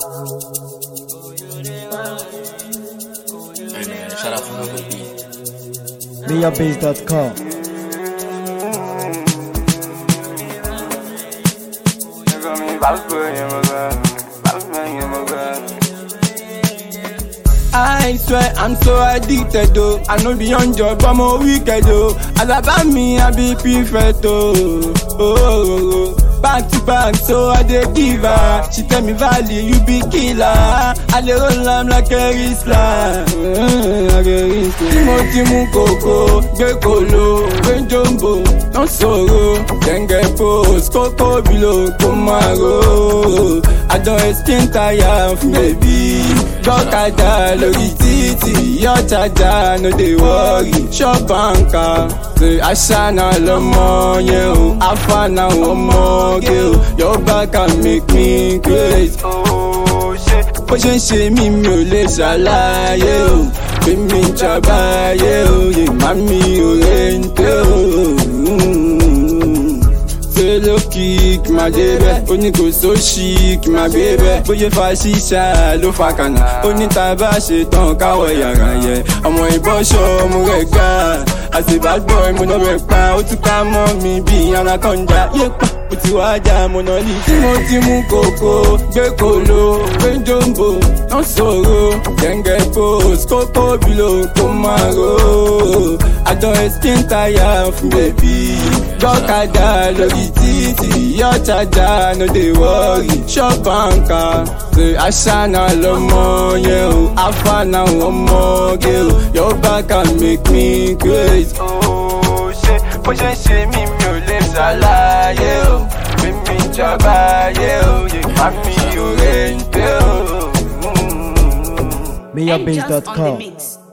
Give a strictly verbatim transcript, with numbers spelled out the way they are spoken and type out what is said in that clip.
Hey man, shout out for my baby. Mia Base dot com. I swear I'm so addicted though. I know beyond job, I'm a wicked though. As about me, I be perfect oh. Oh, oh, oh. Back to back, so I dey give her. She tell me Valley, you be killer. I dey roll am like a Islam. Timothy Mukoko, Bekolo, Benjombo, don't sorrow. Denge post, Coco below, Komaro. I don't explain tire for baby. Dokada, lórí títì, your charger, no dey worry. Shop banker, say Ashana lomo yẹn o, Afana ọmọ gẹ o. Your back can make me crazy. Oh shit, bó ṣe ń ṣe mí mi ò lè ṣàlàyé o. Pé mi ń ṣàbáyé o, yè má mi ò rente o. Say low kick, my baby. Oni go so chic, my baby. Bóyá fa ṣíṣà ló fa kànà. Oni tá bá ṣe tán káwọ̀ yàrá yẹ. Ọmọ ìbọ́ṣọ mo rẹ̀ gbà. As a bad boy mo náà rẹ̀ pa. Ó tún ká mọ́ mi bí anaconda. Yé pa, ó ti wá já mo náà lì. Timothy Mukoko, Bekolo, Benjombo, don't sorrow. Denge post, Coco below, Komaro. I don't explain tire for baby. Dokada lórí títì, your charger no dey worry. Shop banker, say Ashana lọmọ yẹn o, Afana ọmọ gẹ o. Your back can make me crazy. Oh shit, bó ṣe ń ṣe mí mi ò lè ṣàlàyé o. Mímí ń ṣàbáyé o, yè má mi ò rente o. Mia Base dot com.